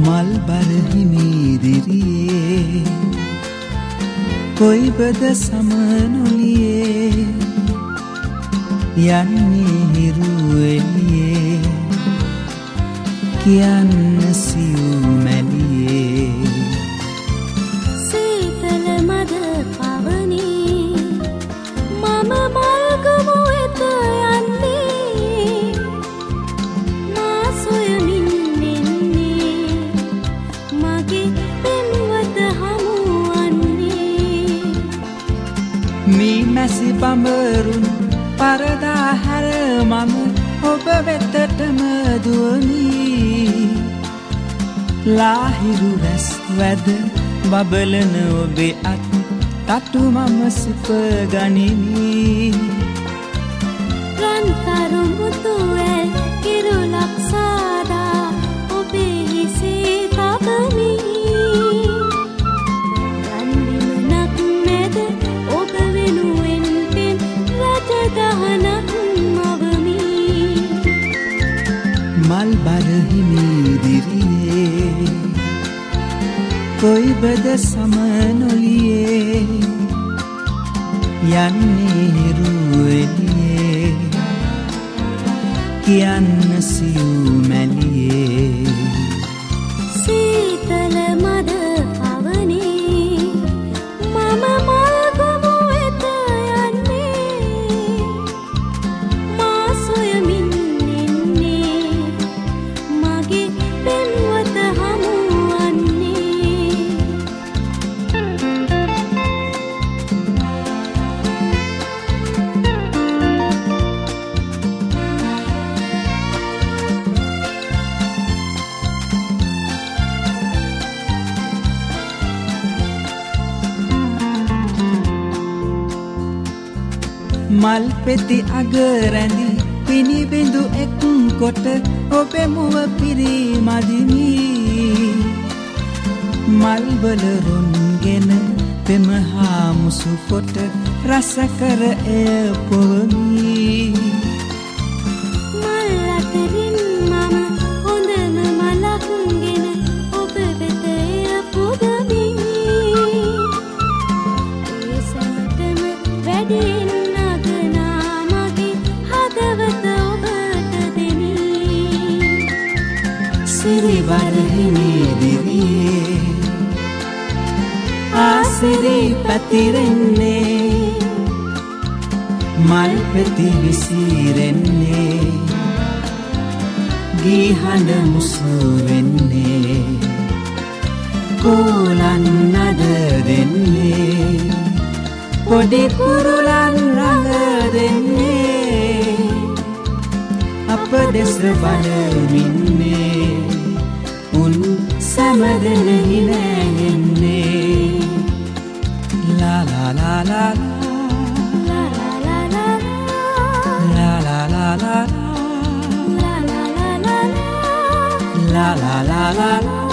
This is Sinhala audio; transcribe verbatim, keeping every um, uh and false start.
මල් බරහිමීදිරියේ කොයිබද සමනොලියේ යන්නේ හිරු එළියේ කියන්න සියුම් මැලියේ සීතල මද පවනේ මම මල්ගමු එත යන්නේ මා සොයමින් එන්නේ මගේ පෙම්වත හමු වන්නේ මී මැසි බඹරුන් පරදා හැර මම ඔබ වෙතටම දුවමි ලාහිරු රැස් වැද බබලන ඔබේ අත් තටු මම සිප ගනිමි රන්තරු මුතු ඇල් කිරුලක් සාදා ඔබේ හිසේ තබමි රන්දිමනක් මැද ඔබ වෙනුවෙන් පෙම් රජදහනක් මවමි මල් බරහිමීදිරියේ කොයිබද සමනොලියේ යන්නේ හිරු එළියේ කියන්න සියුම් මැලියේ සීතල මද පවනේ මම මල්ගමු එත යන්නේ මා සොයමින් එන්නේ මගේ පෙම්වත හමු මල් පෙති අග රැඳි පිනිබිඳු එක් කොට ඔබේ මුව පිරිමදිමි මල් වල රොන්ගෙන පෙම හා මුසු කොට රස කර එය පොවමි මල් අතරින් මම හොඳම මලක්ගෙන ඔබ වෙත එය පුදමි ඒ සැමටම වැඩියෙන් සිරි බරහිමීදිරියේ ආසිරි පැතිරෙන්නේ මල් පෙති විසිරෙන්නේ ගී හඬ මුසු වෙන්නේ කෝලන් නද දෙන්නේ පොඩි කුරුලන් රඟ දෙන්නේ අප දෙස බලමින්නේ උන් සමදන හිනැගෙන්නේ ලා ලා ලා ලා ලා ලා ලා ලා ලා ලා ලා ලා ලා ලා ලා ලා ලා ලා